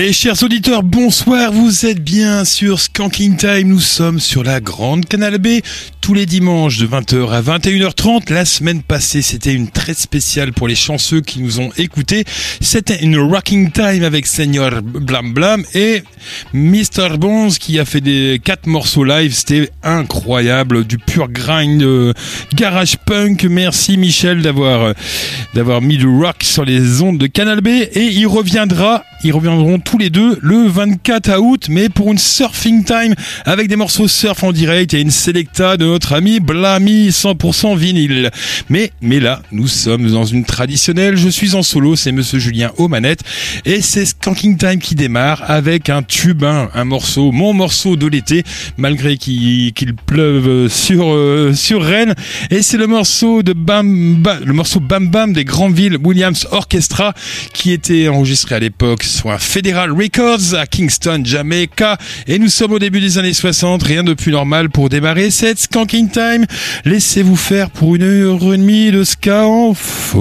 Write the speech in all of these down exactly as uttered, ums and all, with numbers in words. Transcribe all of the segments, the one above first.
Et chers auditeurs, bonsoir, vous êtes bien sur Skanking Time, nous sommes sur la Grande Canal B, tous les dimanches de vingt heures à vingt et une heures trente. La semaine passée, c'était une très spéciale pour les chanceux qui nous ont écoutés. C'était une Rocking Time avec Seigneur Blam Blam et mister Bones qui a fait des quatre morceaux live. C'était incroyable, du pur grind euh, garage punk. Merci Michel d'avoir, d'avoir mis du rock sur les ondes de Canal B, et il reviendra, ils reviendront tous les deux le vingt-quatre août, mais pour une surfing time avec des morceaux surf en direct et une selecta de notre ami Blamy cent pour cent vinyle. Mais, mais là, nous sommes dans une traditionnelle, je suis en solo, c'est Monsieur Julien aux manettes, et c'est Skanking Time qui démarre avec un tube, un, un morceau, mon morceau de l'été, malgré qu'il, qu'il pleuve sur, euh, sur Rennes, et c'est le morceau de Bam, Bam, le morceau Bam Bam des Granville Williams Orchestra, qui était enregistré à l'époque sur un Federal Records à Kingston, Jamaica, et nous sommes au début des années soixante, rien de plus normal pour démarrer cette Skanking Time. Laissez-vous faire pour une heure et demie de ska en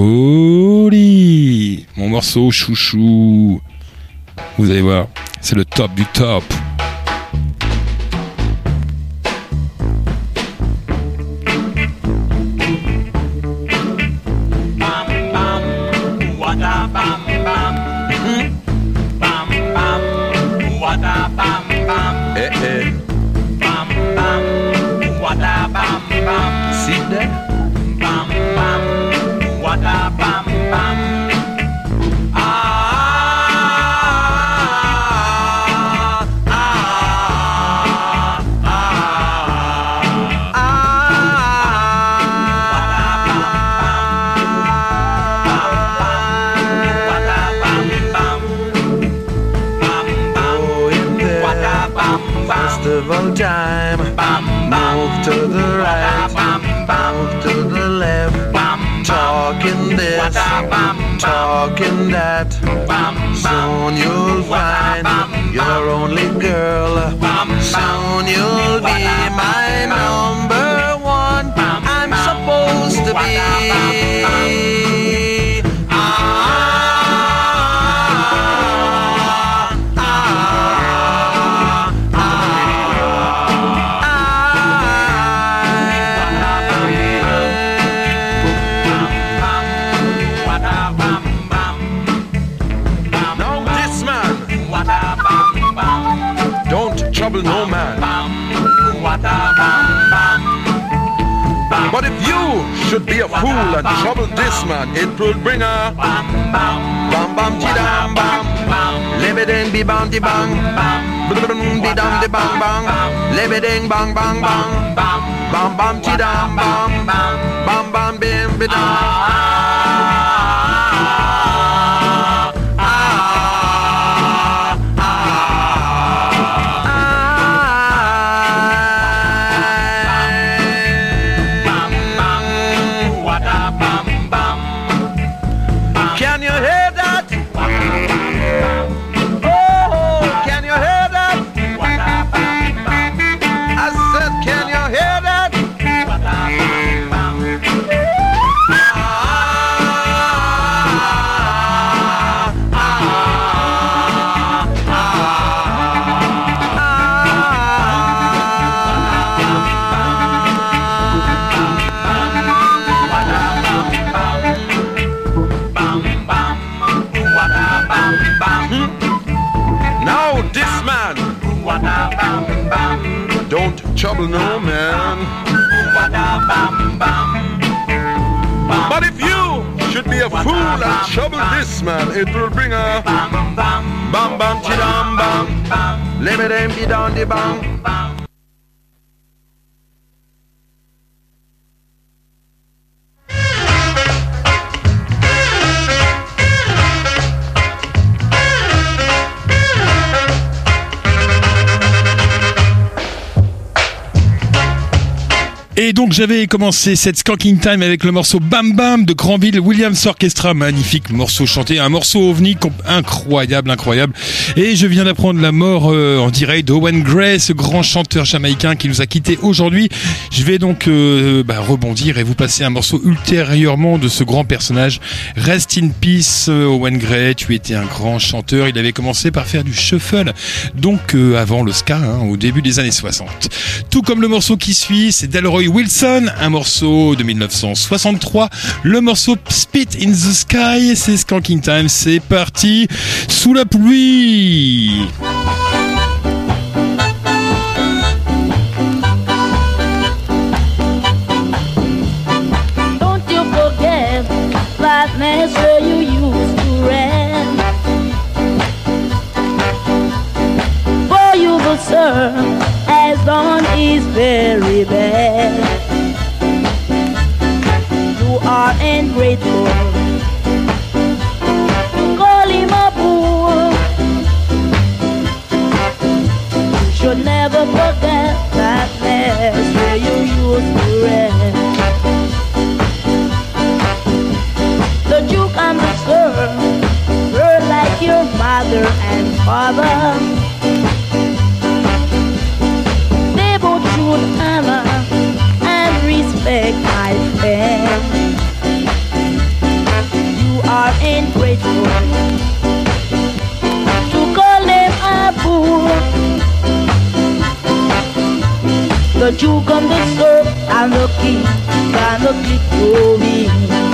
folie. Mon morceau chouchou, vous allez voir, c'est le top du top. Sit there. Bam bam, what a bam bam. Ah ah ah ah ah. What a bam bam, bam bam. Oh, in there. What a bam bam. Festival time. Bam bam. Move to the right. Move to the left, talking this, talking that. Soon you'll find your only girl. Soon you'll be my number one. I'm supposed to be. No man. But if you should be a fool and trouble this man, it will bring a bam bam chidam bam, lebedeng be bam di bang, be dam di bang bang, lebedeng bang bang bang, bam bam chidam bam, bam bam bim be dam. Trouble no man. But if you should be a fool and trouble this man, it will bring a bam bam chidam bam, lebedem be down the bang. Et donc j'avais commencé cette Skanking Time avec le morceau Bam Bam de Granville Williams Orchestra, magnifique morceau chanté, un morceau ovni incroyable, incroyable. Et je viens d'apprendre la mort euh, en direct d'Owen Gray, ce grand chanteur jamaïcain qui nous a quittés aujourd'hui. Je vais donc euh, bah, rebondir et vous passer un morceau ultérieurement de ce grand personnage. Rest in peace, euh, Owen Gray, tu étais un grand chanteur. Il avait commencé par faire du shuffle, donc euh, avant le ska, hein, au début des années soixante. Tout comme le morceau qui suit, c'est Delroy Wilson, un morceau de dix-neuf cent soixante-trois, le morceau Spit in the Sky, c'est Skanking Time, c'est parti, sous la pluie. Don't you forget that mess where you used to rent. For you the sir has done is very bad. You are ungrateful. You call him a fool. You should never forget that mess where you used to rent. The Duke and the Sir were like your mother and father. They both should honor and respect my friend. You are ungrateful to call them a fool. The Duke and the Sir and the King gonna keep going.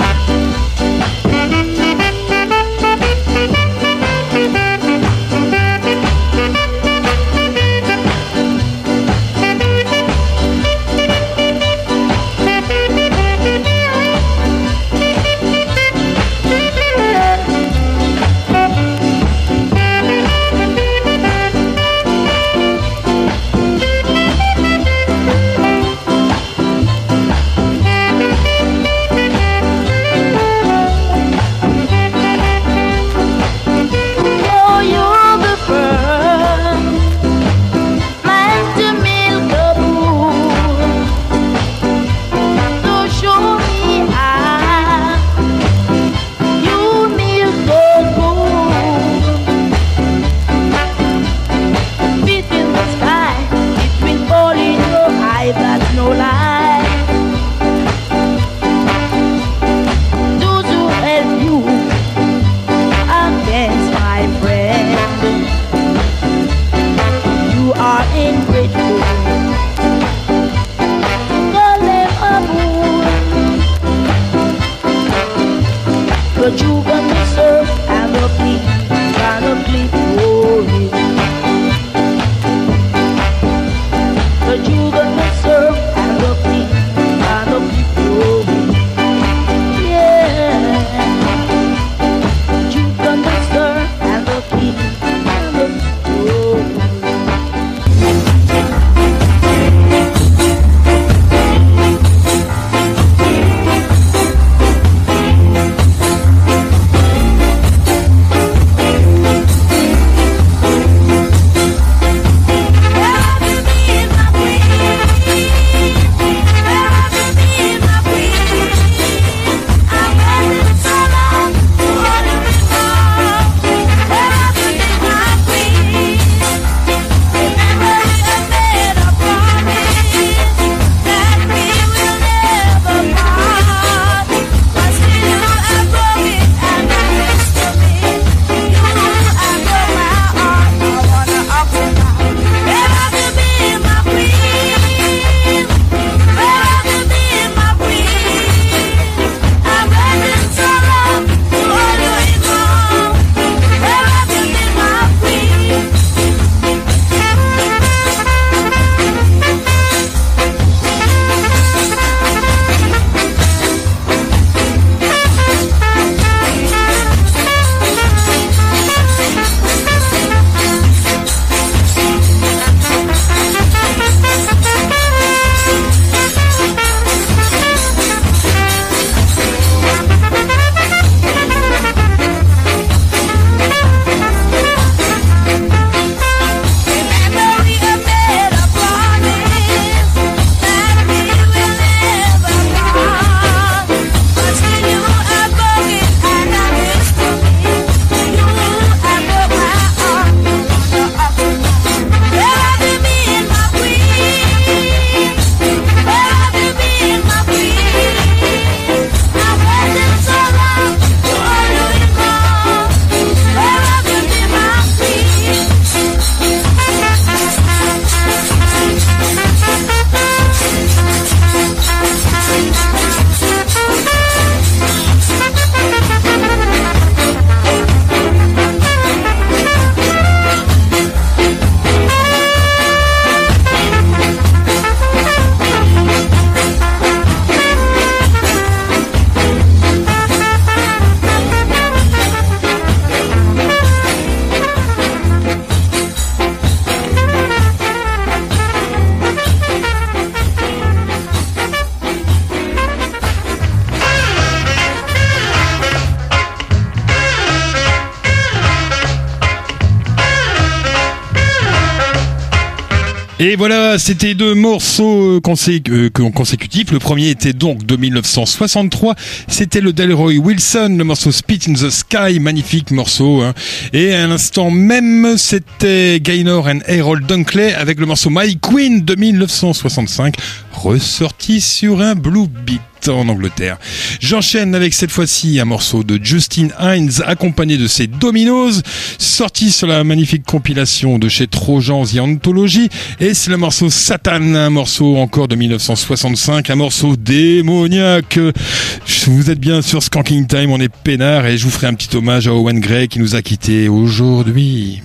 Et voilà, c'était deux morceaux consé- euh, consécutifs. Le premier était donc de mille neuf cent soixante-trois. C'était le Delroy Wilson, le morceau Spit in the Sky, magnifique morceau. Hein. Et à l'instant même, c'était Gaynor and Harold Dunkley avec le morceau My Queen de mille neuf cent soixante-cinq, ressorti sur un Blue Beat en Angleterre. J'enchaîne avec cette fois-ci un morceau de Justin Hines accompagné de ses Dominos, sorti sur la magnifique compilation de chez Trojan The Anthology, et c'est le morceau Satan, un morceau encore de mille neuf cent soixante-cinq, un morceau démoniaque. Vous êtes bien sur Skanking Time, on est peinard, et je vous ferai un petit hommage à Owen Gray qui nous a quittés aujourd'hui.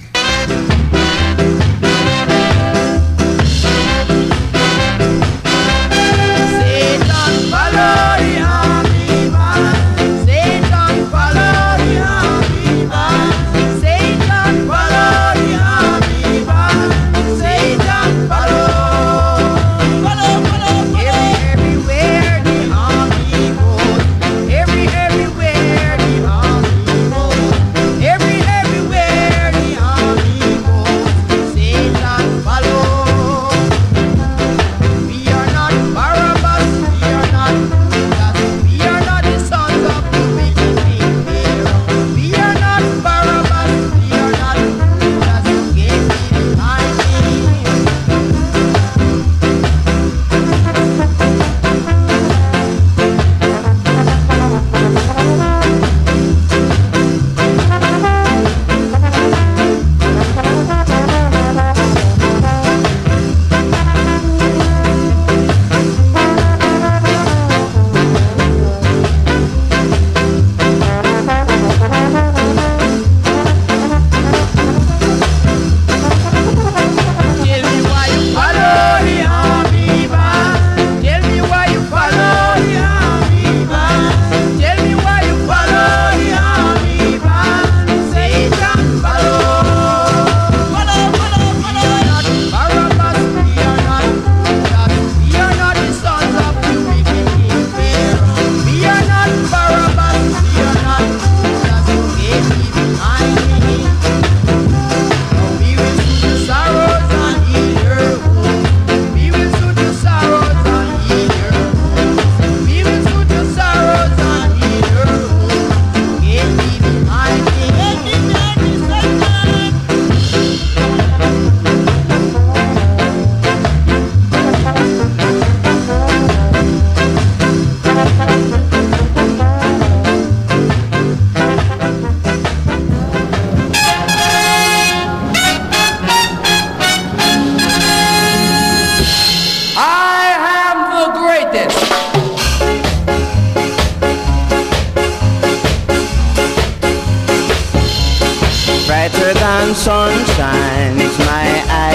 Sun shines my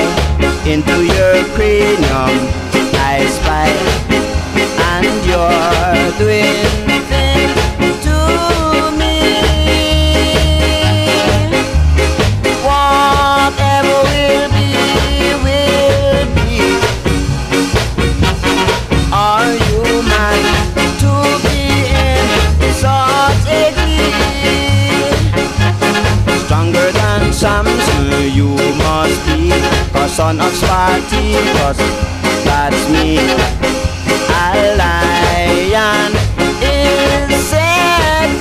eye into your cranium, I spy, and you're doing things to me. Whatever will be, will be. Are you mad to be in such a glee? Stronger than Samson you must be, cause son of Spartacus, that's me. A lion is set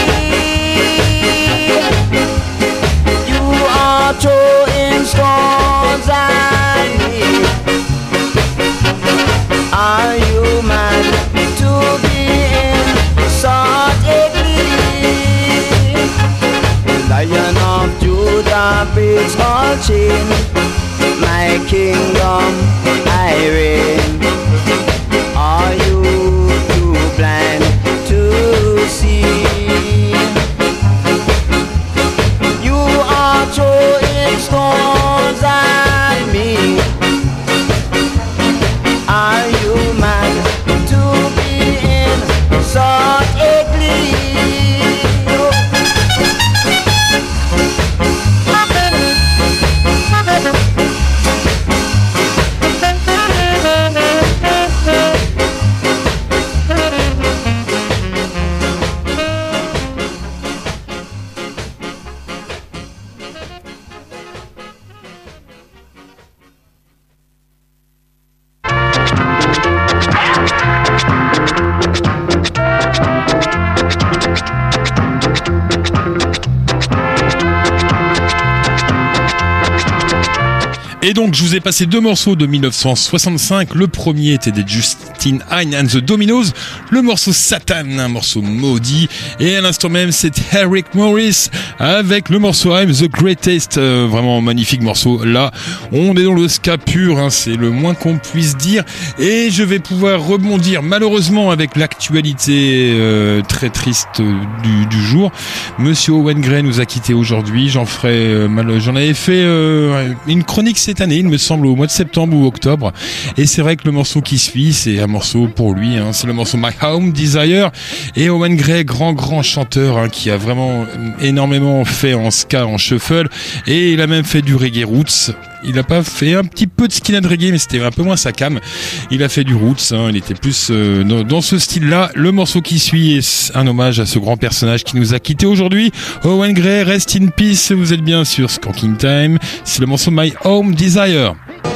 free. You are throwing stones at me. Are you mad to be in such a glee? The Lion of Judah breaks all chain, my kingdom I reign. Are you too blind to see? You are throwing stones at me. Are you mad to be in such a glee? Et donc, je vous ai passé deux morceaux de mille neuf cent soixante-cinq. Le premier était des Justin Hine and the Dominoes. Le morceau Satan, un morceau maudit. Et à l'instant même, c'était Eric Morris avec le morceau I'm the Greatest. Euh, vraiment magnifique morceau. Là, on est dans le ska pur, hein, c'est le moins qu'on puisse dire. Et je vais pouvoir rebondir malheureusement avec l'actualité euh, très triste du, du jour. Monsieur Owen Gray nous a quittés aujourd'hui. J'en ferai, euh, mal, j'en avais fait euh, une chronique cette année, il me semble, au mois de septembre ou octobre. Et c'est vrai que le morceau qui suit, c'est un morceau pour lui. Hein, c'est le morceau My Home Desire. Et Owen Gray, grand grand chanteur, hein, qui a vraiment énormément fait en ska, en shuffle, et il a même fait du reggae roots. Il a pas fait un petit peu de skinhead reggae, mais c'était un peu moins sa cam. Il a fait du roots, hein, il était plus euh, dans, dans ce style-là. Le morceau qui suit est un hommage à ce grand personnage qui nous a quittés aujourd'hui. Owen Gray, rest in peace. Vous êtes bien sur Skanking Time. C'est le morceau My Home Desire.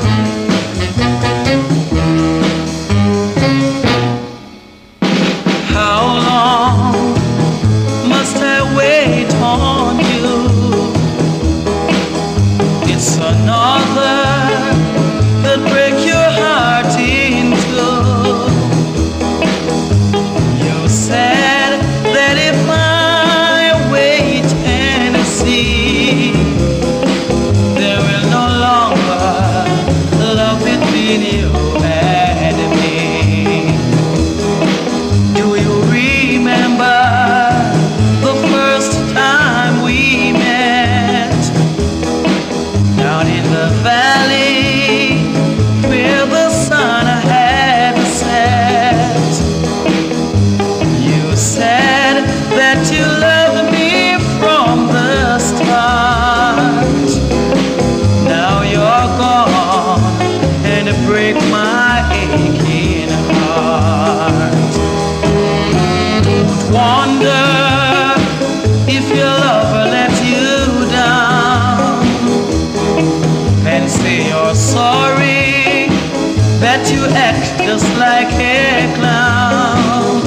Just like a clown,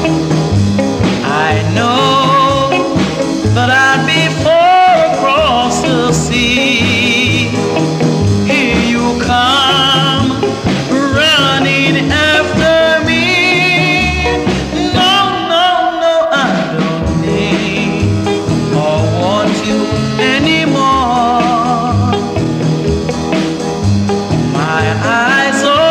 I know that I'd be far across the sea. Here you come running after me. No, no, no, I don't need or want you anymore. My eyes are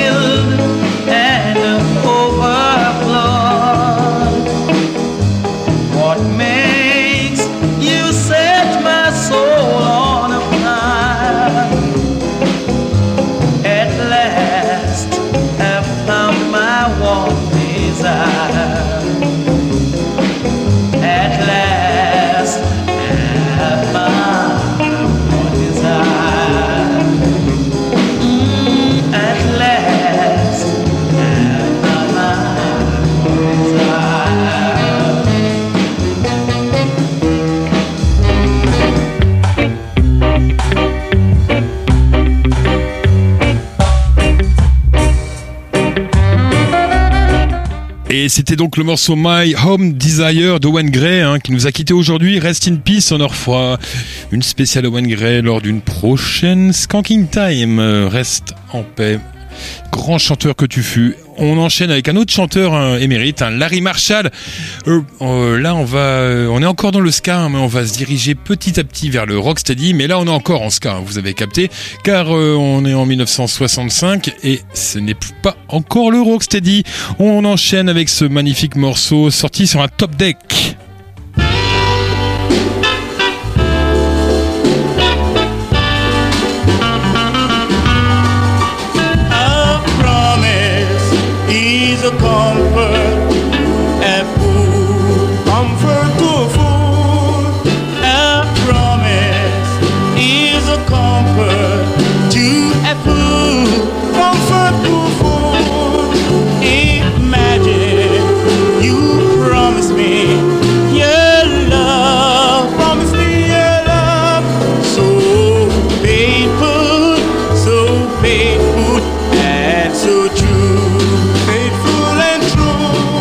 Et c'était donc le morceau My Home Desire d'Owen Gray, hein, qui nous a quittés aujourd'hui. Rest in peace, on en refera une spéciale Owen Gray lors d'une prochaine Skanking Time. Reste en paix, grand chanteur que tu fus. On enchaîne avec un autre chanteur hein, émérite, hein, Larry Marshall. Euh, euh, là, on va, euh, on est encore dans le ska, hein, mais on va se diriger petit à petit vers le rocksteady. Mais là, on est encore en ska, hein, vous avez capté, car euh, on est en mille neuf cent soixante-cinq et ce n'est pas encore le rocksteady. On enchaîne avec ce magnifique morceau sorti sur un top deck. A comfort, a fool, comfort to a fool. A promise is a comfort to a fool, comfort to a fool. Imagine you promise me your love, promise me your love, so faithful, so faithful and so true. Faithful and true.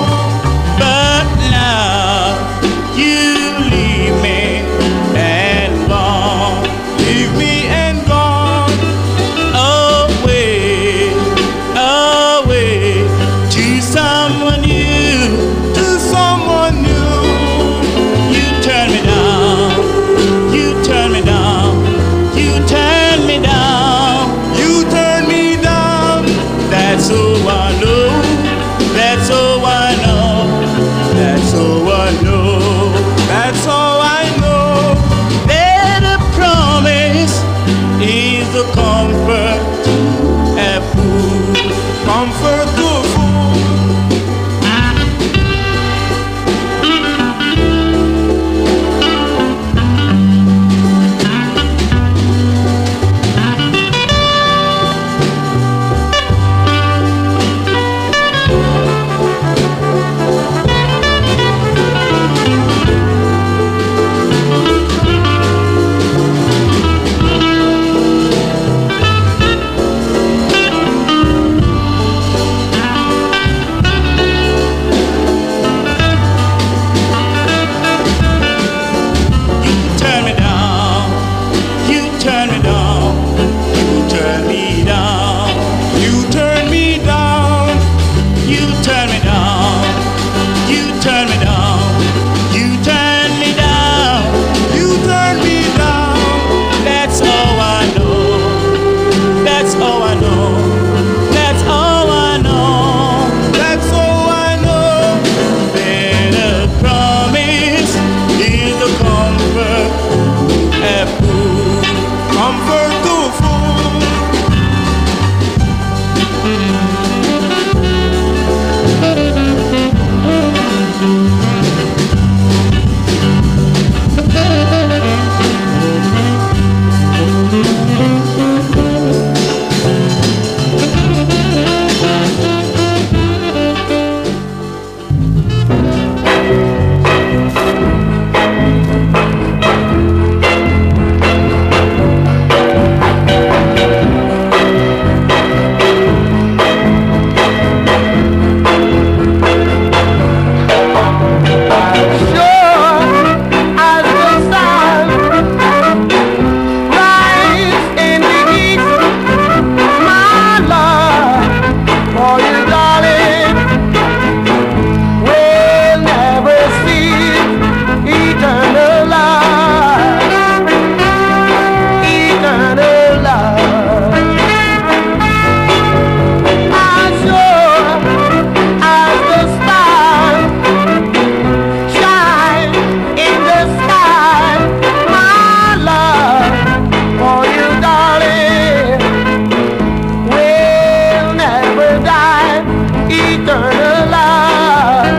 eternal love,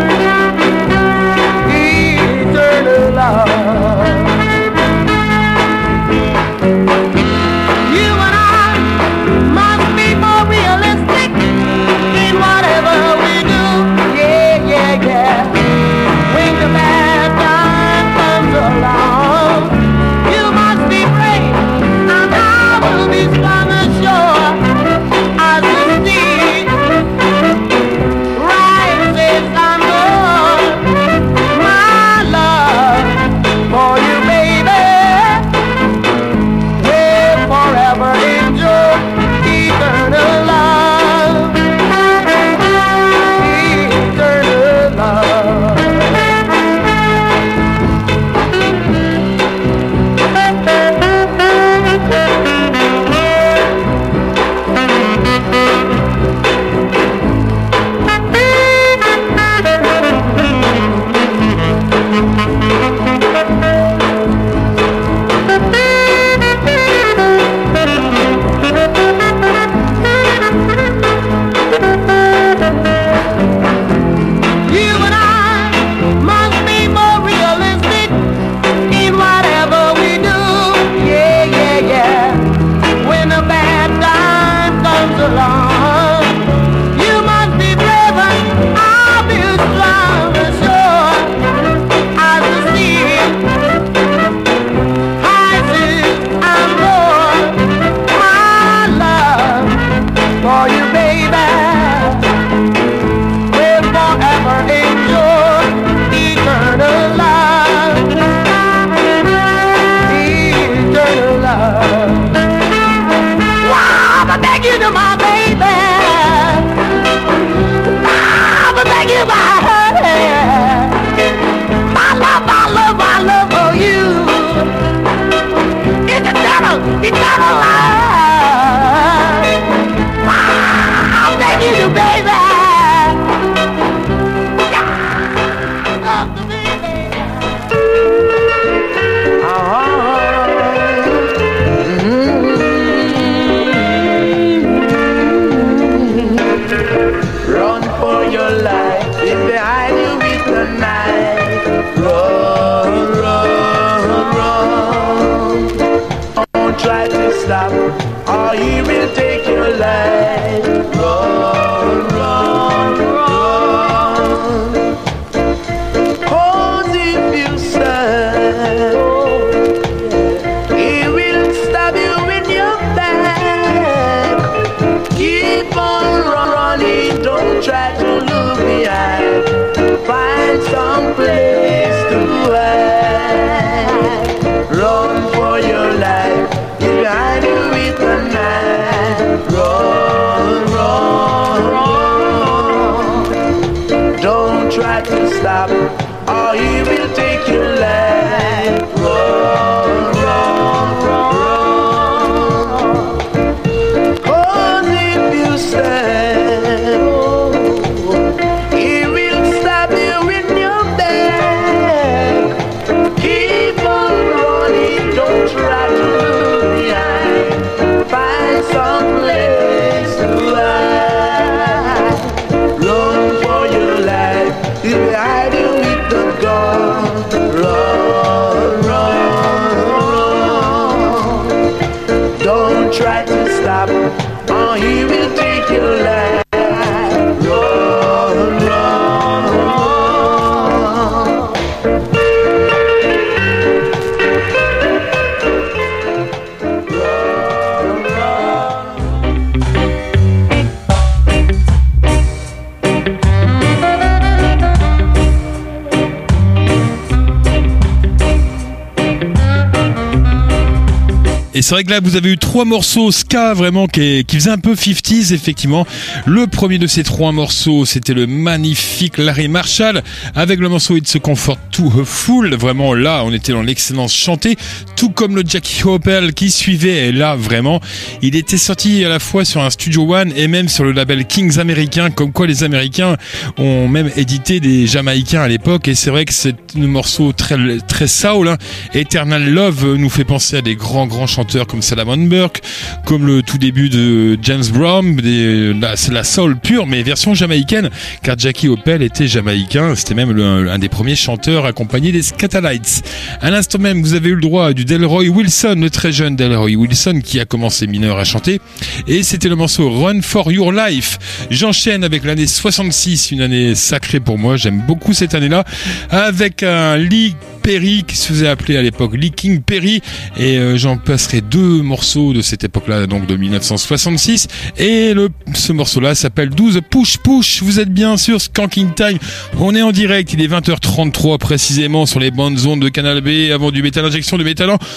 eternal love. You and I must be more realistic in whatever we do. Yeah, yeah, yeah. When the bad time comes along, you must be brave, and I will be strong and sure as the sea rises and goes. My love for you, baby, will forever endure. Eternal love, eternal love. You and I must be more realistic in whatever we do. Yeah, yeah, yeah. When a bad time comes along, you must be brave and I'll be strong and sure as the sea rises and roars. My love for you, baby, will forever endure. Eternal love, eternal love. Wow, I beg you to my baby. Wow, I beg you my honey. My love, my love, my love for you. It's eternal, eternal love. Wow, I beg you to baby. Run for your life, if behind you is the night. Run, run, run. Don't try to stop, or he will take your life. Run, run, run. Cause if you stand, he will stab you in your back. Keep on running, don't try to look behind. Find some place to hide. Run for your life, if behind you is the night. Run, run, run. Don't try to stop, or he will take your life. Run, run, run. Cause if you stand, he will stab you in your back. Keep on running, don't try to look behind. Find some place to hide. Run for your life, if behind you with the gun. Run, run, run. Don't try to stop, or he will take your life. Run, run, run. Run, run. Et c'est vrai que là, vous avez eu trois morceaux ska vraiment qui, qui faisaient un peu cinquantaise, effectivement. Le premier de ces trois morceaux, c'était le magnifique Larry Marshall avec le morceau It's a Comfort to a Fool. Vraiment, là, on était dans l'excellence chantée, tout comme le Jackie Opel qui suivait. Et là, vraiment, il était sorti à la fois sur un Studio One et même sur le label Kings américain, comme quoi les Américains ont même édité des Jamaïcains à l'époque. Et c'est vrai que c'est un morceau très, très soul, hein. Eternal Love nous fait penser à des grands, grands chanteurs chanteurs comme Salomon Burke, comme le tout début de James Brown, des, là, c'est la soul pure, mais version jamaïcaine, car Jackie Opel était jamaïcain, c'était même le, un des premiers chanteurs accompagnés des Scatalites. À l'instant même, vous avez eu le droit du Delroy Wilson, le très jeune Delroy Wilson, qui a commencé mineur à chanter, et c'était le morceau Run for Your Life. J'enchaîne avec l'année soixante-six, une année sacrée pour moi, j'aime beaucoup cette année-là, avec un Lee Perry qui se faisait appeler à l'époque Lee King Perry, et euh, j'en passerai deux morceaux de cette époque-là, donc de mille neuf cent soixante-six, et le, ce morceau-là s'appelle douze Push Push. Vous êtes bien sûr Skanking Time, on est en direct, il est vingt heures trente-trois précisément sur les bandes ondes de Canal B, avant du métal injection, du métal en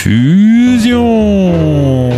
fusion.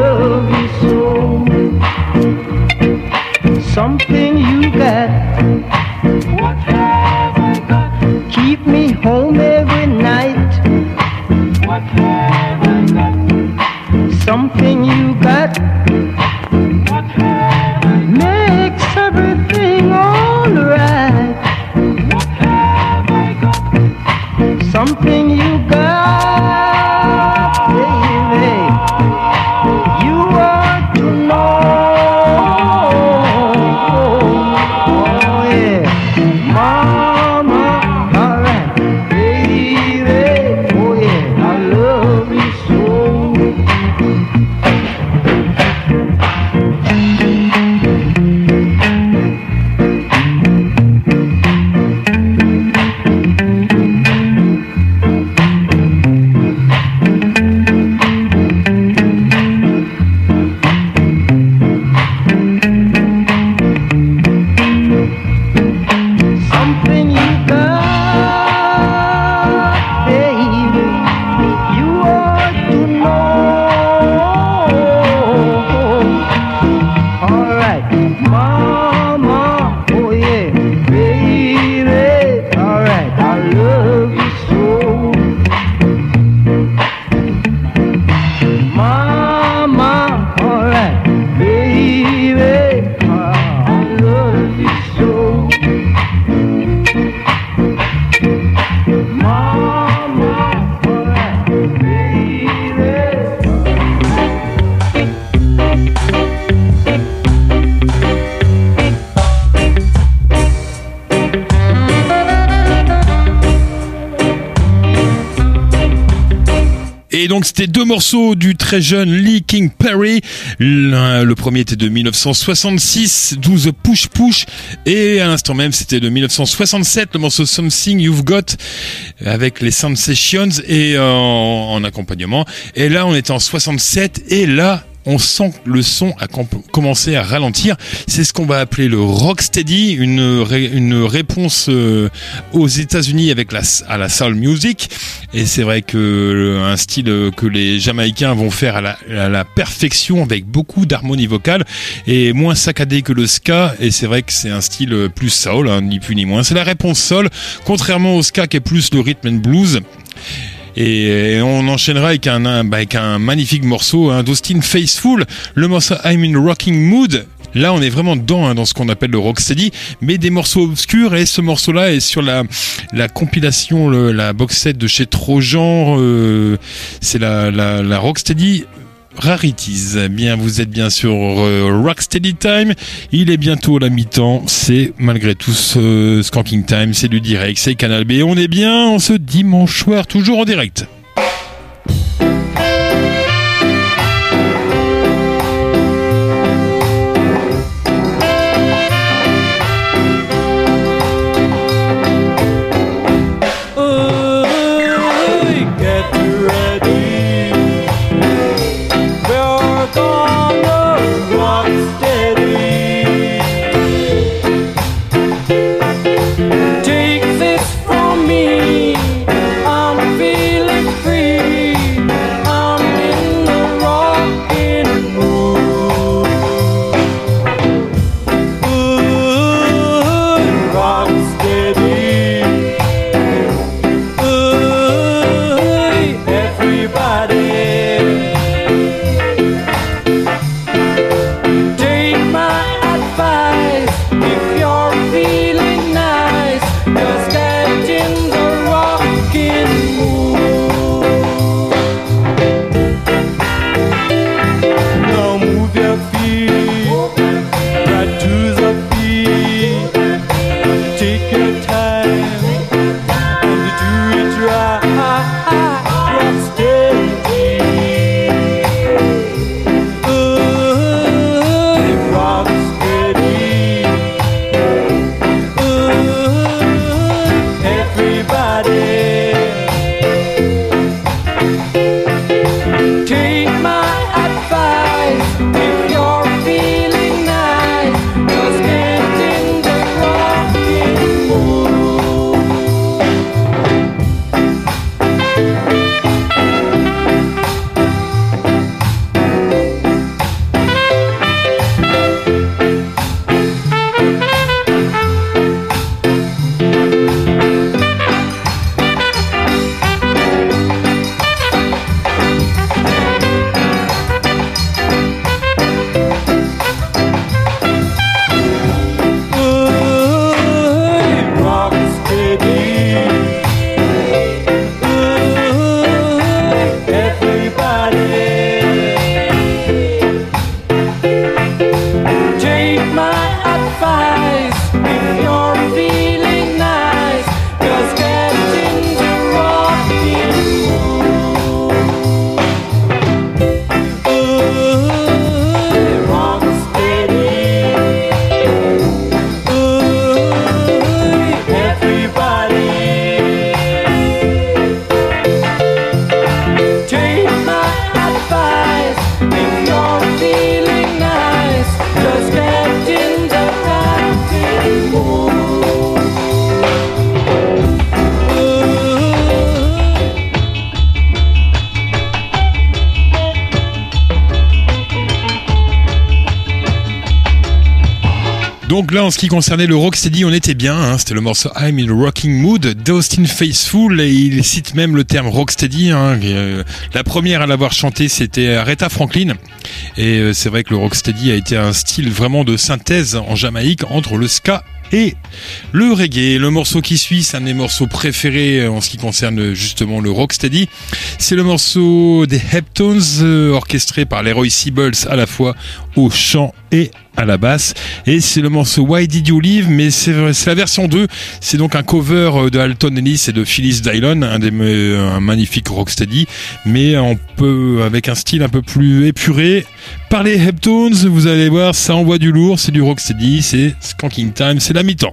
Something you got Something you got makes everything alright. Something you got, baby, you ought to know. Oh yeah, mama, alright, baby, oh yeah, I love you so. Something you got, baby, you ought to know. All right, mama, oh yeah, baby, all right, I love you so. Mama, all right, baby, I love you so. Mama, alright, baby. Et donc c'était deux morceaux du très jeune Lee King Perry. Le, le premier était de dix-neuf cent soixante-six, douze Push Push, et à l'instant même c'était de dix-neuf cent soixante-sept, le morceau Something You've Got avec les Sensations et euh, en, en accompagnement. Et là on était en soixante-sept et là on sent que le son a com- commencé à ralentir. C'est ce qu'on va appeler le rocksteady, une ré- une réponse euh, aux États-Unis avec la à la soul music. Et c'est vrai que euh, un style euh, que les Jamaïcains vont faire à la, à la perfection avec beaucoup d'harmonie vocale et moins saccadé que le ska. Et c'est vrai que c'est un style euh, plus soul, hein, ni plus ni moins. C'est la réponse soul, contrairement au ska qui est plus le rhythm and blues. Et on enchaînera avec un, avec un magnifique morceau hein, d'Austin Faithful, le morceau I'm in Rocking Mood. Là, on est vraiment dedans, hein, dans ce qu'on appelle le rocksteady, mais des morceaux obscurs. Et ce morceau-là est sur la la compilation, le, la box set de chez Trojan. Euh, c'est la la, la rocksteady Rarities. Bien, vous êtes bien sur euh, Rocksteady Time. Il est bientôt la mi-temps. C'est malgré tout ce Skanking Time. C'est du direct. C'est Canal B. On est bien en ce dimanche soir, toujours en direct. Take this from me, I'm feeling Donc là, en ce qui concernait le rocksteady, on était bien. Hein, c'était le morceau I'm in a Rocking Mood d'Austin Faithful, et il cite même le terme rocksteady. Hein, et, euh, la première à l'avoir chanté, c'était Aretha Franklin. Et euh, c'est vrai que le rocksteady a été un style vraiment de synthèse en Jamaïque entre le ska et le reggae. Le morceau qui suit, c'est un des morceaux préférés en ce qui concerne justement le rocksteady. C'est le morceau des Heptones, euh, orchestré par Leroy Sibbles à la fois au chant et à la basse. Et c'est le morceau Why Did You Leave, mais c'est, c'est la version deux. C'est donc un cover de Alton Ellis et de Phyllis Dillon, un, des, un magnifique rocksteady, mais on peut, avec un style un peu plus épuré. Par les Heptones, vous allez voir, ça envoie du lourd, c'est du rocksteady, c'est Skanking Time, c'est la mi-temps.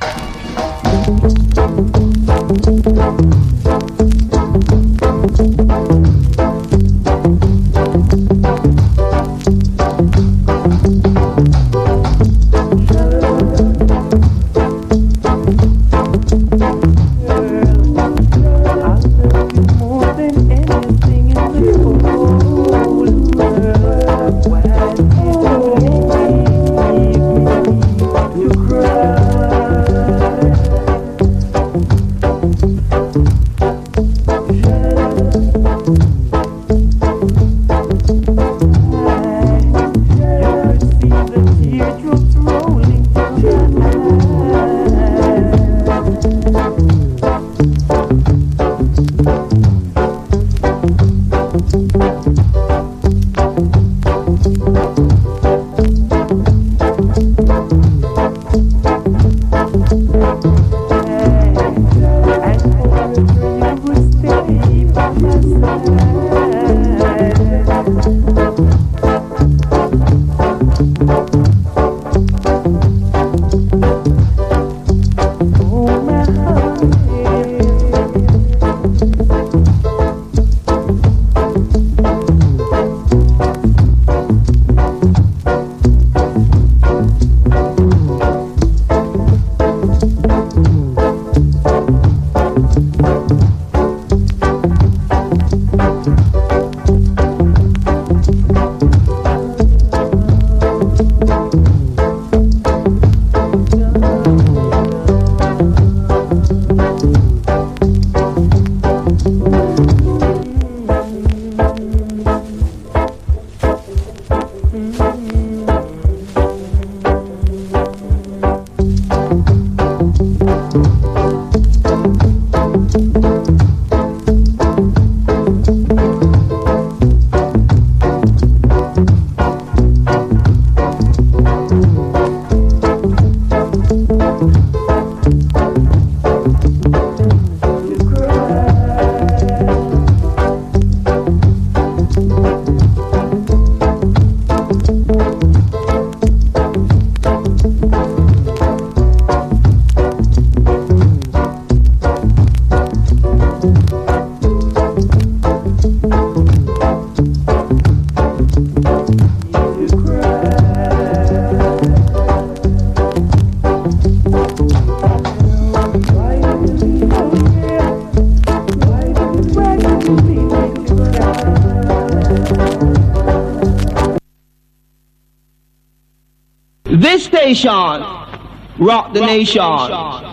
This station, rock the nation.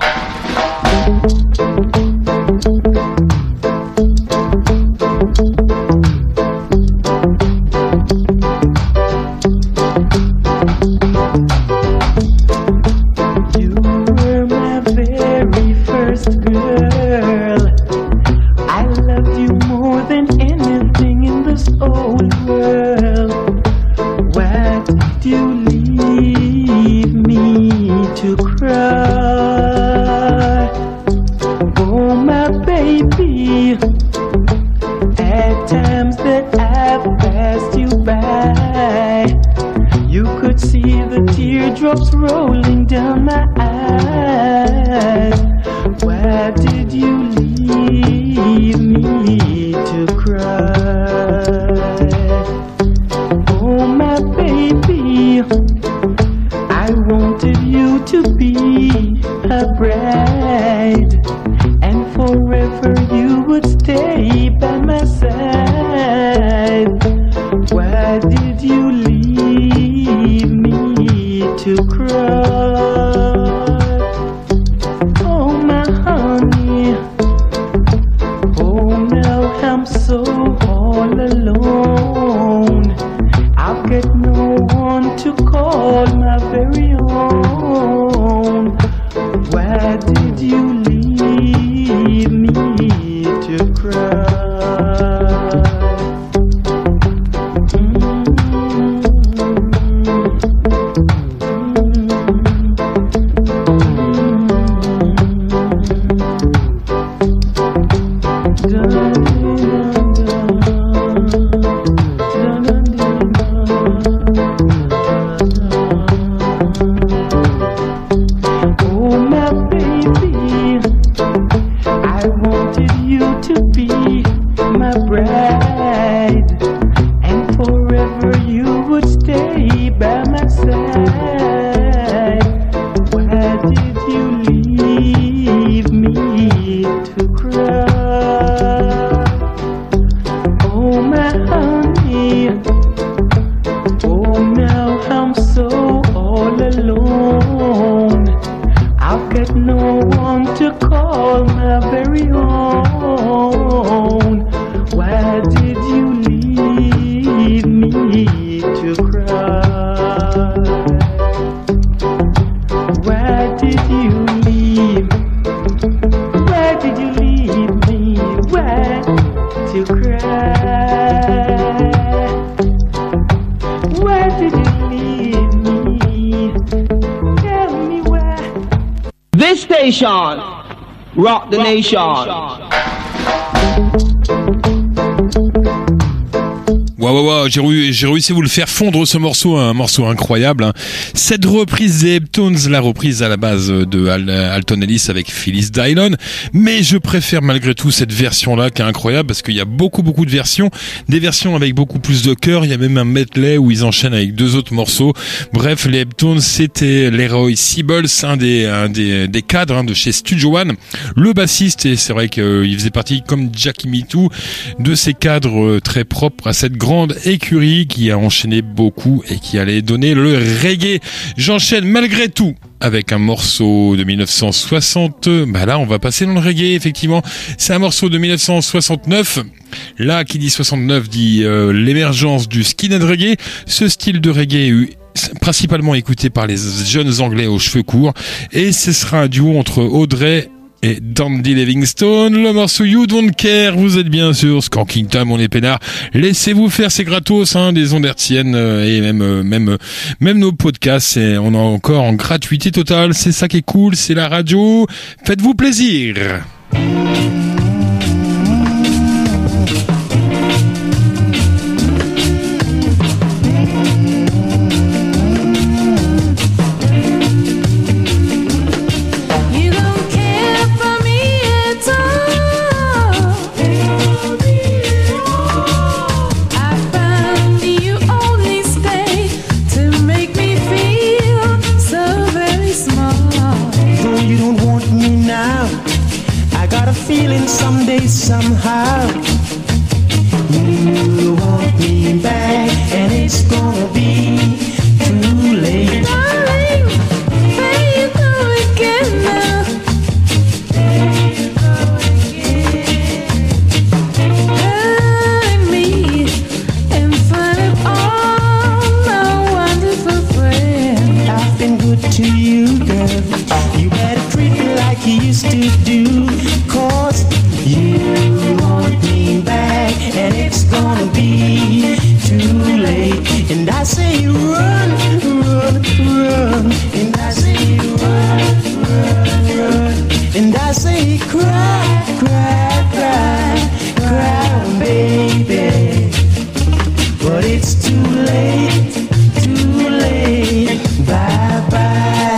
You were my very first girl. I loved you more than anything in this old world. Why did you leave me to cry? Oh, my baby, at times that I've passed you by, you could see the teardrops rolling down my eyes. Why did you leave me to cry? Oh, my baby, I wanted you to be a bride, and forever you would stay by my side. Why did you leave me to cry? call my very own. Why did you leave me to cry? Rock the nation. Waouh, waouh, waouh, j'ai, re- j'ai réussi à vous le faire fondre ce morceau, un morceau incroyable. Hein. Cette reprise des Heptones, la reprise à la base de Al- Alton Ellis avec Phyllis Dillon, mais je préfère malgré tout cette version-là qui est incroyable parce qu'il y a beaucoup beaucoup de versions, des versions avec beaucoup plus de cœur, il y a même un medley où ils enchaînent avec deux autres morceaux. Bref, les Heptones, c'était Leroy Sibbles, un des, un des, des cadres hein, de chez Studio One, le bassiste, et c'est vrai qu'il faisait partie, comme Jackie Mitou, de ces cadres très propres à cette grande écurie qui a enchaîné beaucoup et qui allait donner le reggae. J'enchaîne malgré tout avec un morceau de dix-neuf cent soixante. Bah là, on va passer dans le reggae, effectivement. C'est un morceau de dix-neuf cent soixante-neuf. Là, qui dit soixante-neuf dit euh, l'émergence du skinhead reggae. Ce style de reggae eu principalement écouté par les jeunes anglais aux cheveux courts. Et ce sera un duo entre Audrey et Dandy Livingstone. Le morceau You Don't Care. Vous êtes bien sûr Skanking Time, on est peinard. Laissez-vous faire, c'est gratos, hein, des ondes hertziennes euh, et même euh, même euh, même nos podcasts. C'est, on a encore en gratuité totale. C'est ça qui est cool. C'est la radio. Faites-vous plaisir. Feeling someday somehow you want me back, and it's gonna be too late. Darling, there you go again now. There you go again. Hurting me in front of all my wonderful friends. I've been good to you, girl. You better treat me like you used to do. Cause you want me back, and it's gonna be too late. And I say run, run, run. And I say run, run, run. And I say cry, cry, cry, cry, baby. But it's too late, too late. Bye, bye.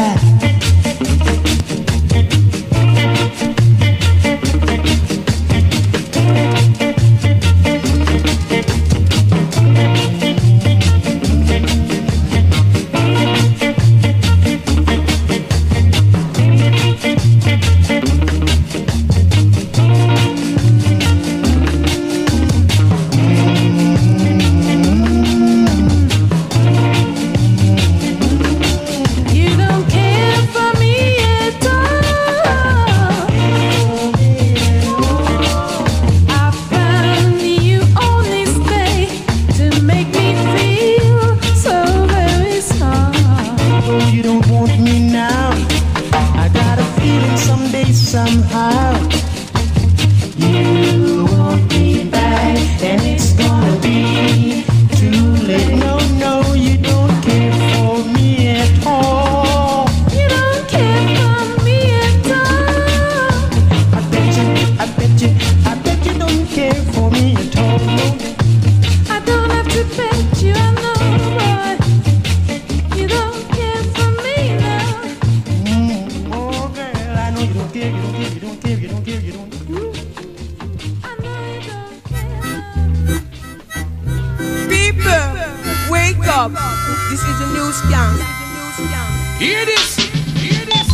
club. This is a new skank. Hear this. Hear this.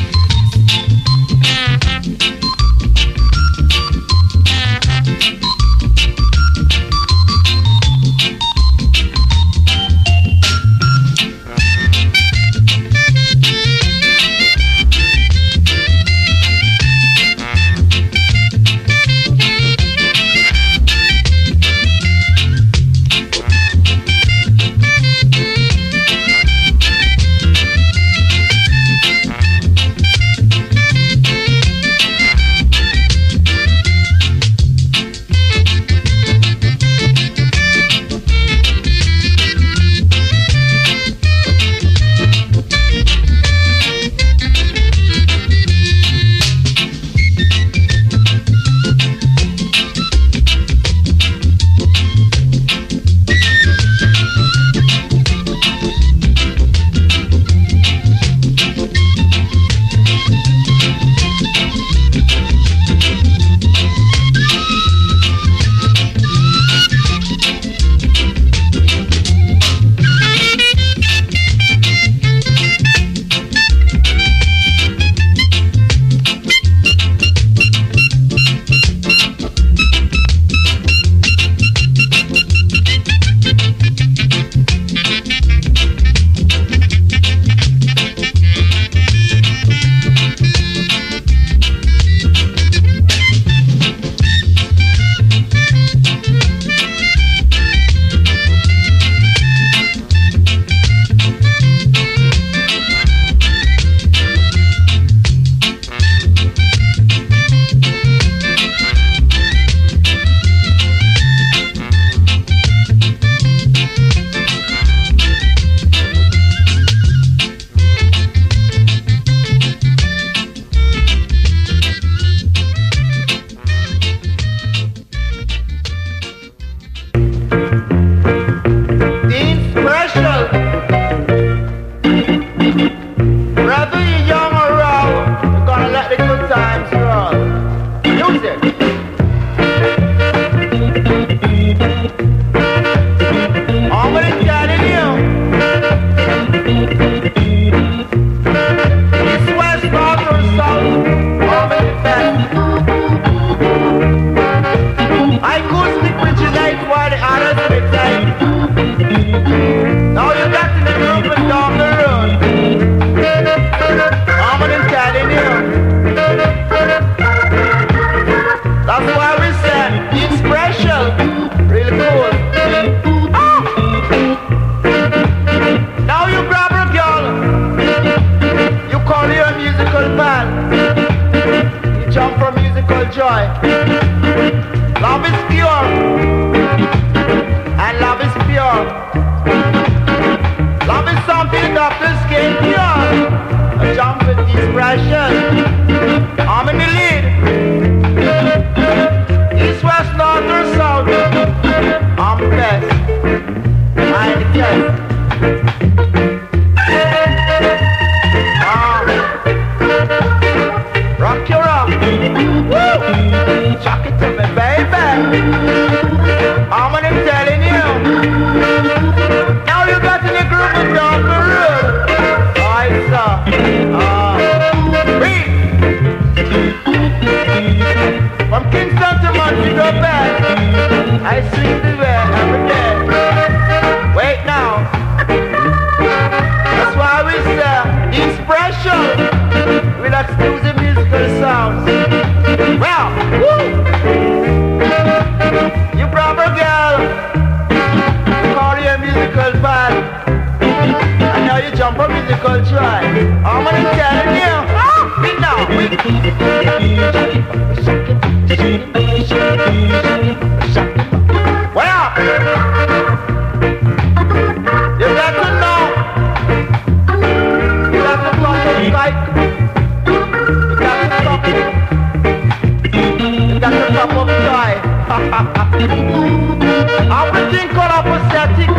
Everything color pathetic.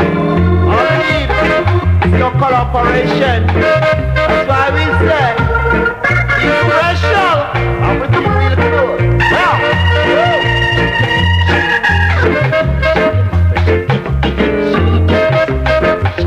Only your collaboration. That's why we say it's special. Everything feel good. Well,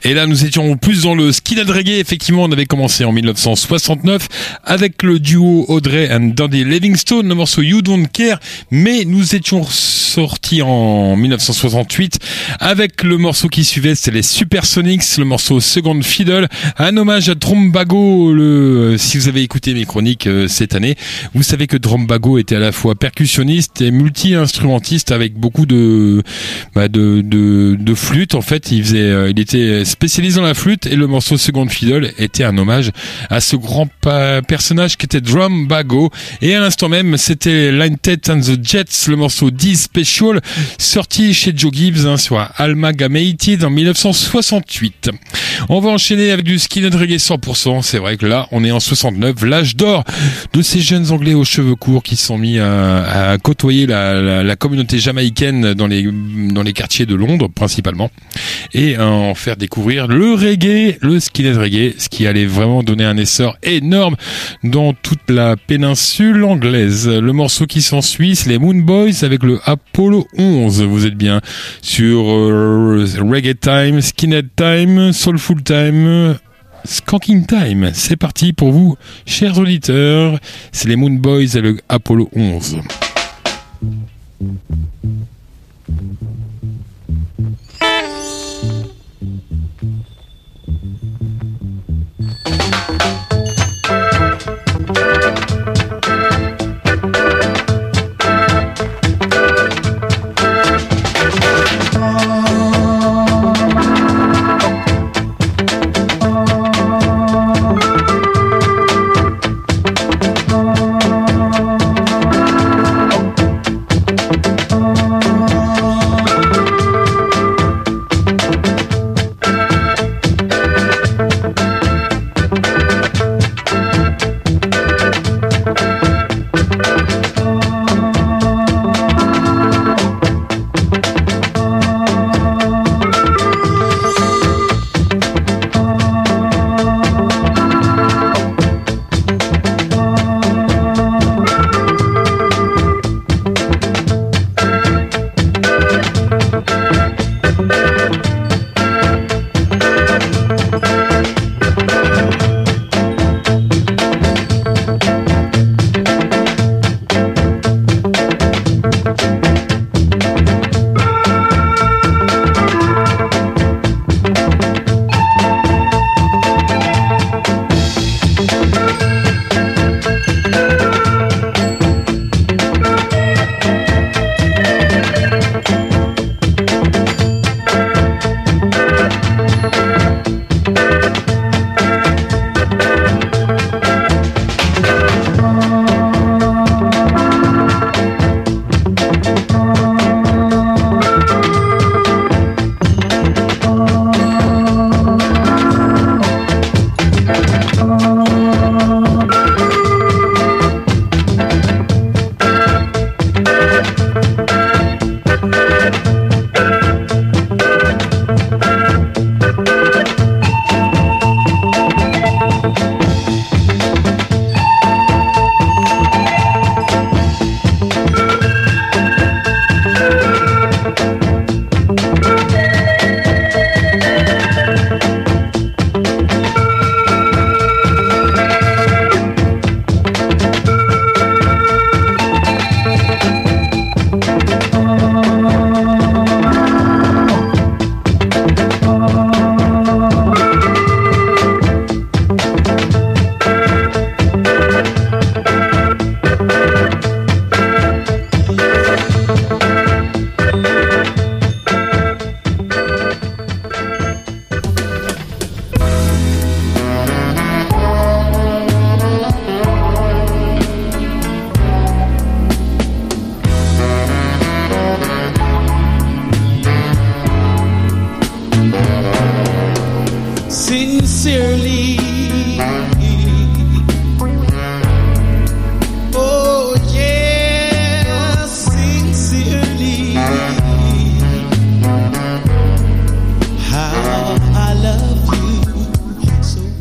Et là, nous étions plus dans le skinhead reggae. Effectivement, on avait commencé en dix-neuf cent soixante-neuf avec le duo Audrey and Dandy Livingstone, le morceau You Don't Care. Mais nous étions sortis en dix-neuf cent soixante-huit avec le morceau qui suivait, c'est les Supersonics, le morceau Second Fiddle, un hommage à Drumbago. Le, si vous avez écouté mes chroniques euh, cette année, vous savez que Drumbago était à la fois percussionniste et multi-instrumentiste avec beaucoup de, bah, de, de, de flûte. En fait, il faisait, euh, il était spécialiste dans la flûte et le morceau Second Fiddle était un hommage à ce grand pa- personnage qui était Drumbago. Et à l'instant même, c'était Line Tet and the Jets, le morceau D Special, sorti chez Joe Gibbs, hein, sur Amalgamated en dix-neuf cent soixante-huit. On va enchaîner avec du skinhead reggae cent pour cent. C'est vrai que là, on est en soixante-neuf, l'âge d'or de ces jeunes Anglais aux cheveux courts qui se sont mis à, à côtoyer la, la, la communauté jamaïcaine dans les, dans les quartiers de Londres, principalement, et à en faire découvrir le reggae, le skinhead reggae, ce qui allait vraiment donner un essor énorme dans toute la péninsule anglaise. Le morceau qui s'ensuit, c'est les Moon Boys avec le Apollo onze. Vous êtes bien sur euh, Reggae Time, Skinhead Time, Soulful Time, Skanking Time. C'est parti pour vous, chers auditeurs. C'est les Moon Boys et le Apollo onze.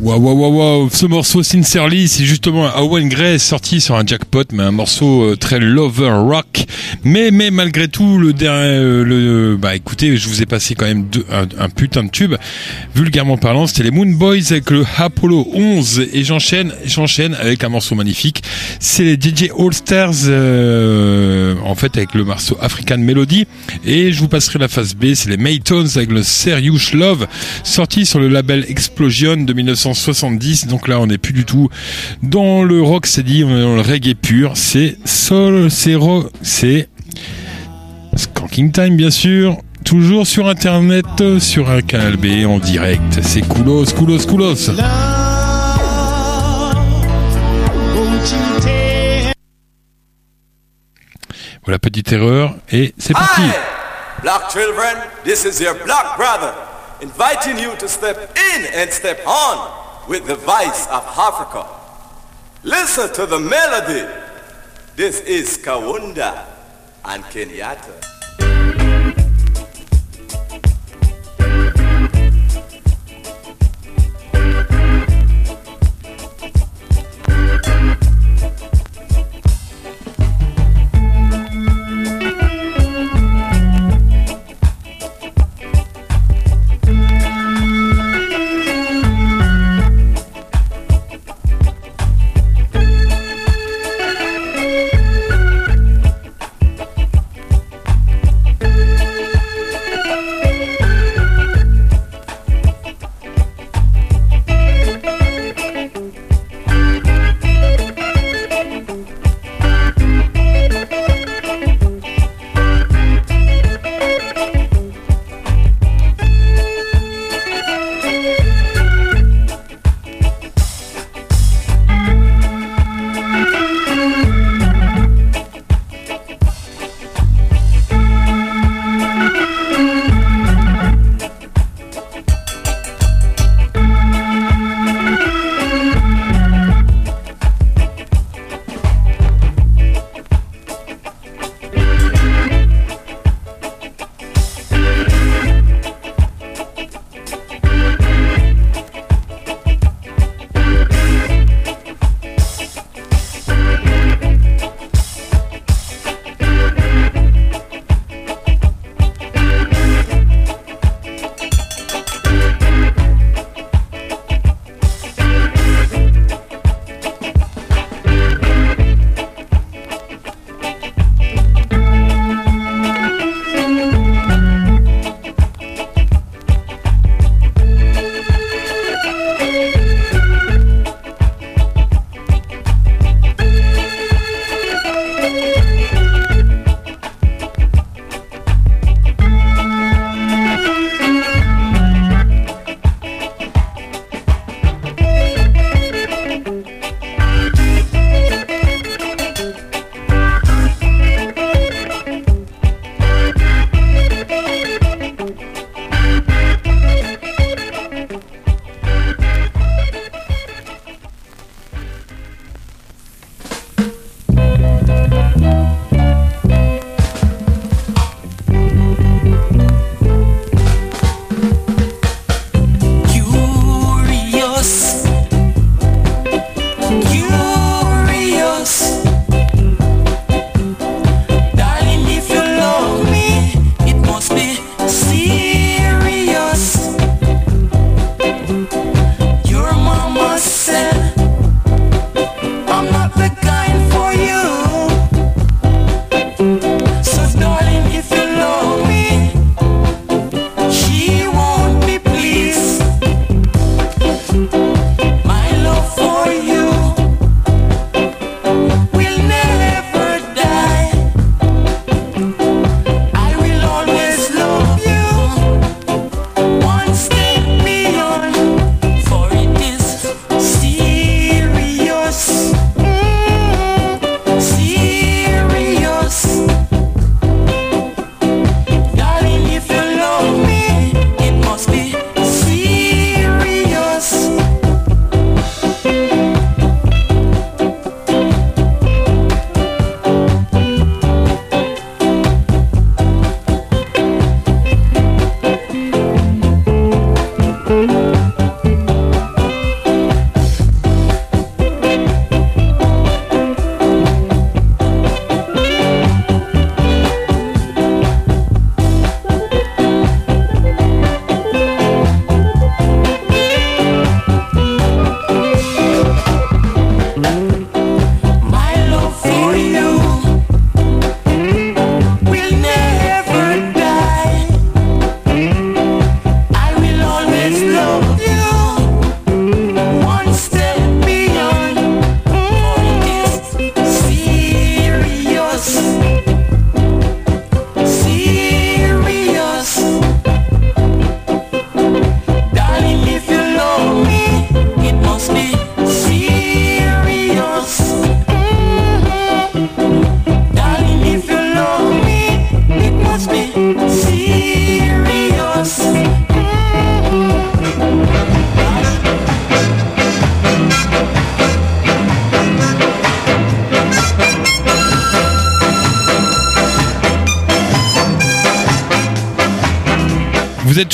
Waouh, waouh, waouh, waouh, ce morceau Sincerely, c'est justement un Owen Gray sorti sur un Jackpot, mais un morceau euh, très lover rock. Mais, mais malgré tout, le dernier, euh, le, bah écoutez, je vous ai passé quand même deux, un, un putain de tube. Vulgairement parlant, c'était les Moon Boys avec le Apollo onze. Et j'enchaîne, j'enchaîne avec un morceau magnifique. C'est les D J All Stars, euh, en fait, avec le morceau African Melody. Et je vous passerai la phase B, c'est les Maytones avec le Serious Love, sorti sur le label Explosion de mille neuf cent soixante-dix. Donc là, on n'est plus du tout dans le rock, c'est dit, on est dans le reggae pur. C'est soul, c'est rock, c'est Skanking Time, bien sûr. Toujours sur internet, sur un canal B en direct. C'est coolos, coolos, coolos. Voilà, petite erreur et c'est parti. Hi, black children, this is your black brother, inviting you to step in and step on with the voice of Africa. Listen to the melody. This is Kawunda and Kenyatta.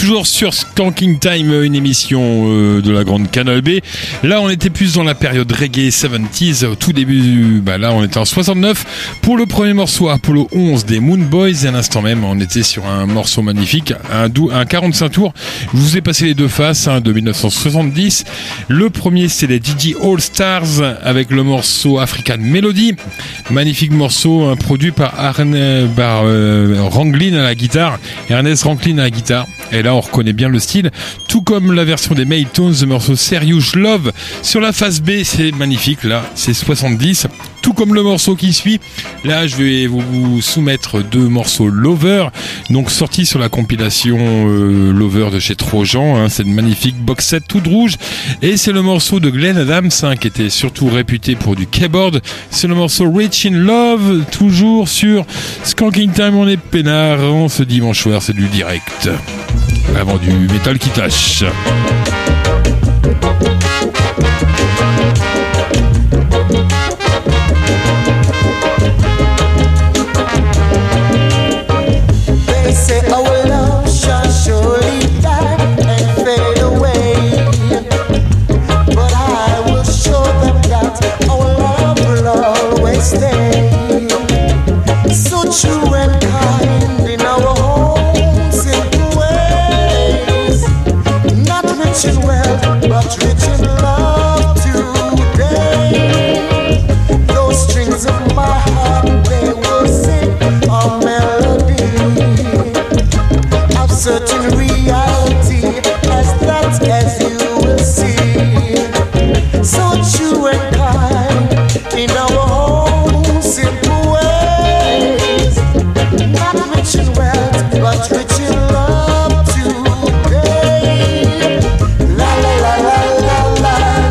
toujours sur Skanking Time, une émission euh, de la Grande Canal B. Là, on était plus dans la période reggae soixante-dix, au tout début. Bah là, on était en soixante-neuf pour le premier morceau Apollo onze des Moon Boys. Et à l'instant même, on était sur un morceau magnifique, un, dou- un quarante-cinq tours. Je vous ai passé les deux faces hein, de dix-neuf cent soixante-dix. Le premier, c'est les D J All Stars avec le morceau African Melody. Magnifique morceau hein, produit par, Arne, par euh, Ranglin à la guitare, Ernest Ranglin à la guitare. Et là, on reconnaît bien le style, tout comme la version des Maytones, le morceau Serious Love. Sur la face B, c'est magnifique, là, c'est soixante-dix. Tout comme le morceau qui suit. Là, je vais vous soumettre deux morceaux Lover, donc sortis sur la compilation euh, Lover de chez Trojan. Hein, c'est une magnifique box set toute rouge. Et c'est le morceau de Glenn Adams, hein, qui était surtout réputé pour du keyboard. C'est le morceau Rich in Love, toujours sur Skanking Time. On est peinard, on ce dimanche soir, c'est du direct. Avant du métal qui tâche. They say our love shall surely die and fade away, but I will show them that our love will always stay. So true and kind in our home, simple ways, not rich in wealth, but rich in love today. Those strings of my heart, they will sing a melody of certain reality, as that as you will see. So true and kind in our home, simple ways, not rich in wealth, but rich in love today. La la la la la la.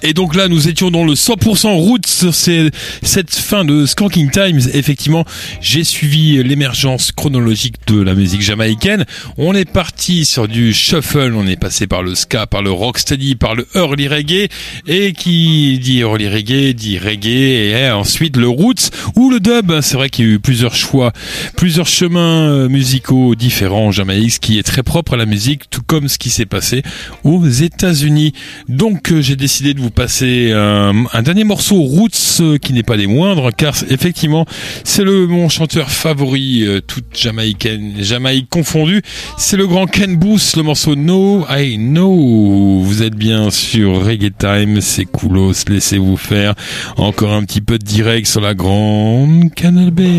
Et donc là, nous étions dans le cent pour cent roots sur ces, cette fin de Skanking Times. Effectivement, j'ai suivi l'émergence chronologique de la musique jamaïcaine. On est parti sur du shuffle, on est passé par le ska, par le rocksteady, par le early reggae. Et qui dit early reggae, dit reggae, et ensuite le roots ou le dub. C'est vrai qu'il y a eu plusieurs choix, plusieurs chemins musicaux différents en Jamaïque, ce qui est très propre à la musique, tout comme ce qui s'est passé aux États-Unis. Donc j'ai décidé de vous passer un, un dernier morceau roots euh, qui n'est pas des moindres, car effectivement c'est le mon chanteur favori, euh, toute jamaïcaine, Jamaïque confondue, c'est le grand Ken Boothe, le morceau No I Know. Vous êtes bien sur Reggae Time, c'est coolos, laissez-vous faire. Encore un petit peu de direct sur la grande Canal B.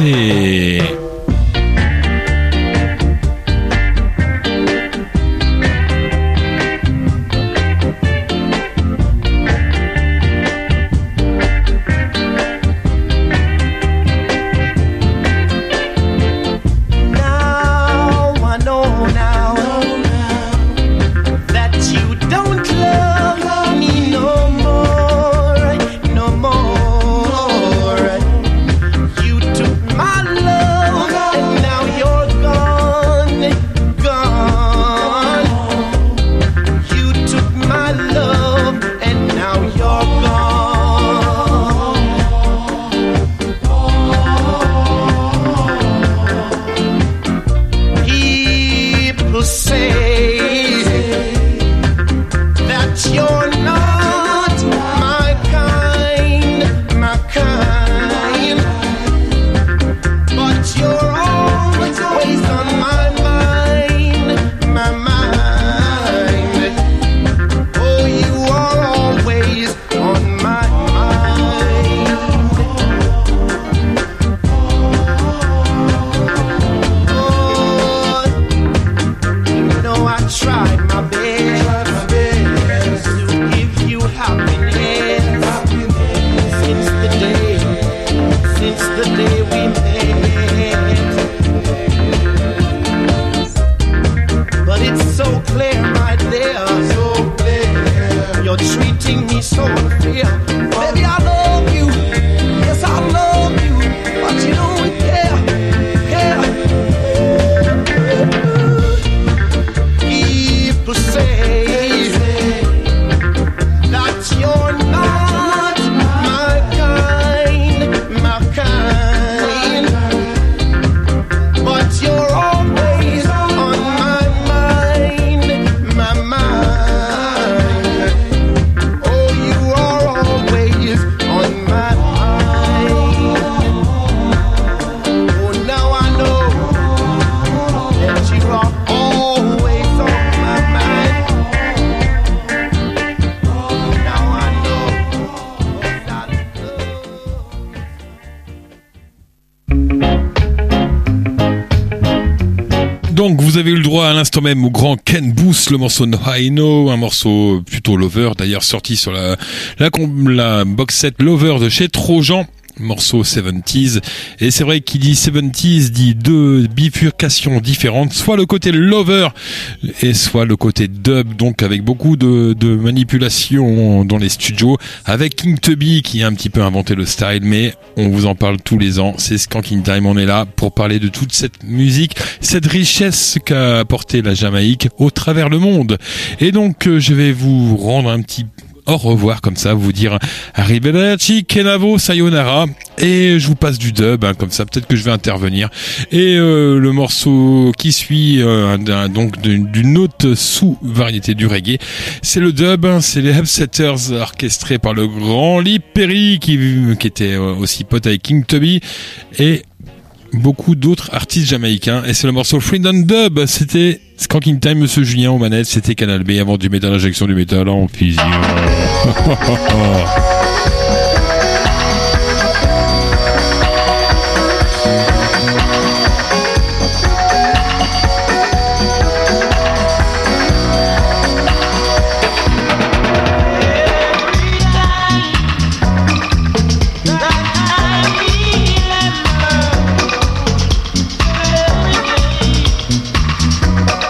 Donc vous avez eu le droit à l'instant même au grand Ken Boothe, le morceau No I Know, un morceau plutôt lover, d'ailleurs sorti sur la, la, la box set Lover de chez Trojan. Morceau soixante-dix, et c'est vrai qu'il dit soixante-dix dit deux bifurcations différentes, soit le côté lover et soit le côté dub, donc avec beaucoup de, de manipulations dans les studios, avec King Tubby qui a un petit peu inventé le style, mais on vous en parle tous les ans, c'est Skanking Time, on est là pour parler de toute cette musique, cette richesse qu'a apporté la Jamaïque au travers le monde. Et donc je vais vous rendre un petit au revoir comme ça, vous dire arrivederci, kenavo, sayonara, et je vous passe du dub, hein, comme ça peut-être que je vais intervenir. Et euh, le morceau qui suit, euh, d'un, donc d'une autre sous-variété du reggae, c'est le dub, hein, c'est les Upsetters orchestrés par le grand Lee Perry qui, qui était euh, aussi pote avec King Tubby et beaucoup d'autres artistes jamaïcains, et c'est le morceau Freedom Dub. C'était Skanking Time, Monsieur Julien aux manettes, c'était Canal B avant du métal, injection du métal en fusion.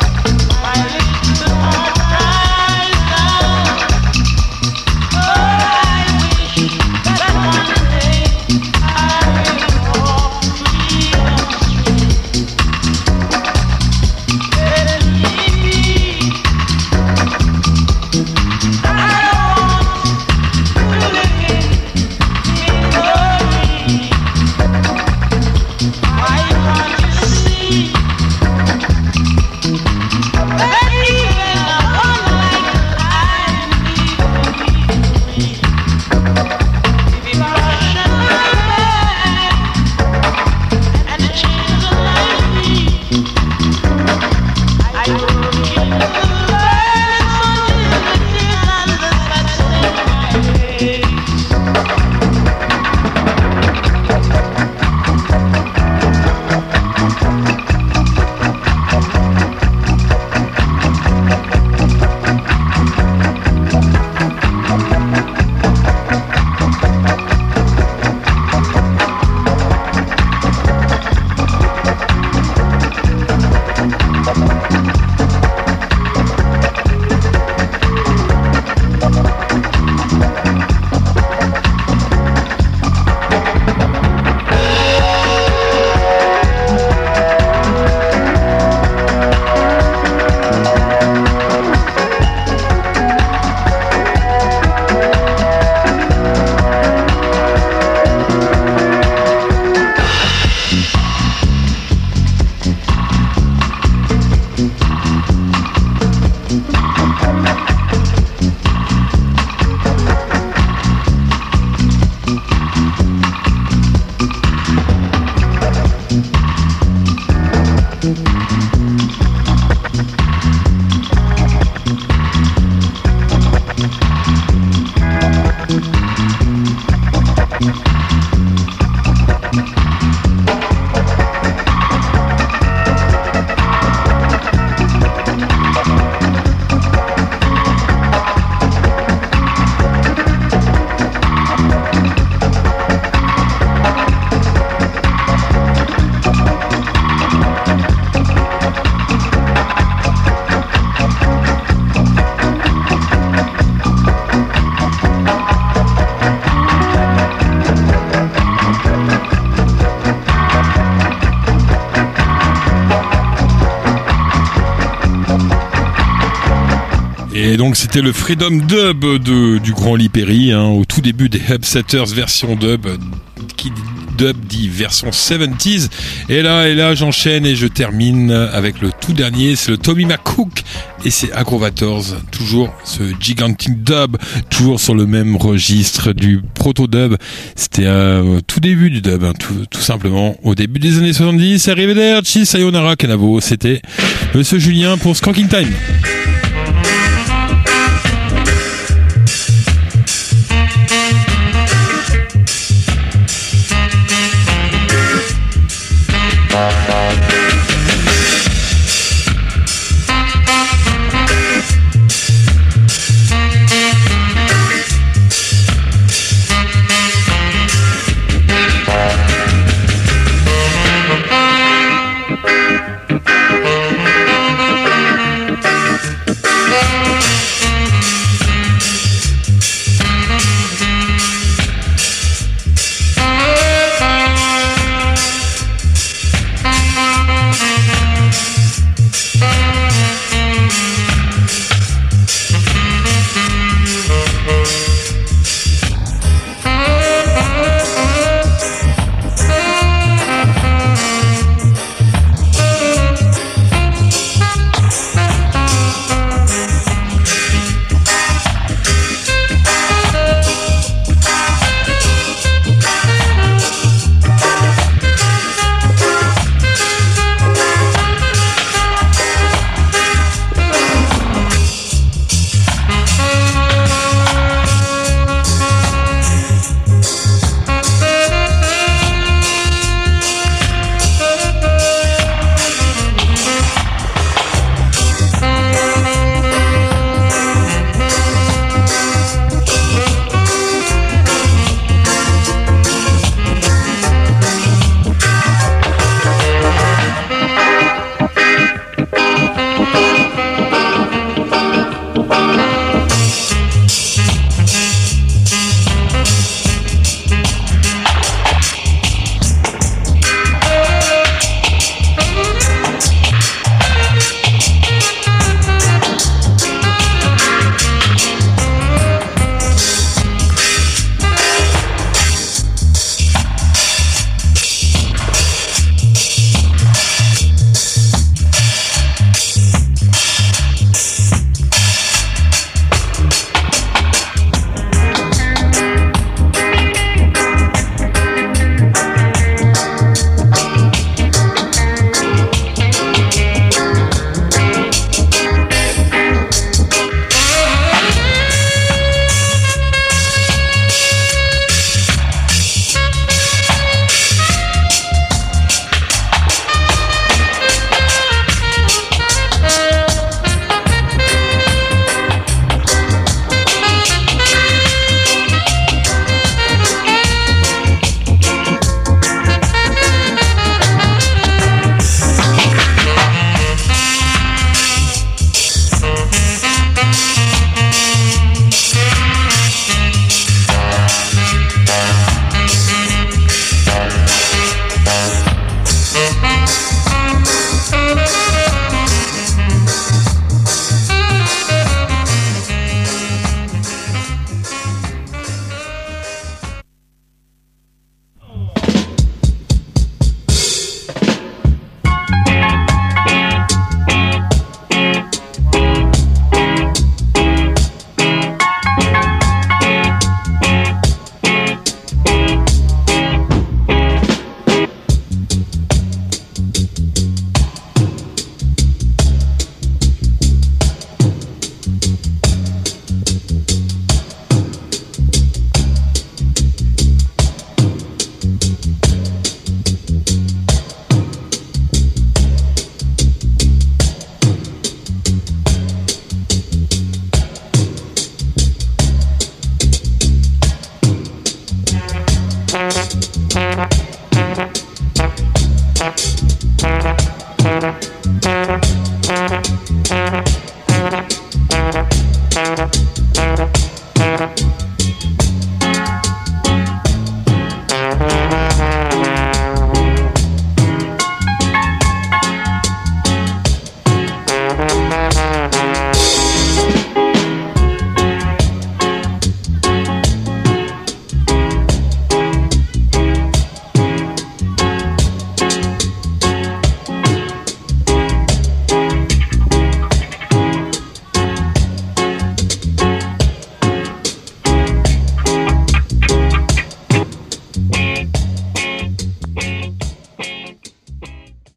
Oh Et donc c'était le Freedom Dub de, du grand Lee Perry, hein, au tout début des Upsetters version dub, qui dub dit version soixante-dix. Et là, et là j'enchaîne et je termine avec le tout dernier, c'est le Tommy McCook et c'est Aggrovators, toujours ce gigantic dub, toujours sur le même registre du proto-dub. C'était euh, tout début du dub, hein, tout, tout simplement, au début des années soixante-dix. Arrivederci, sayonara, kanavo, c'était Monsieur Julien pour Skanking Time.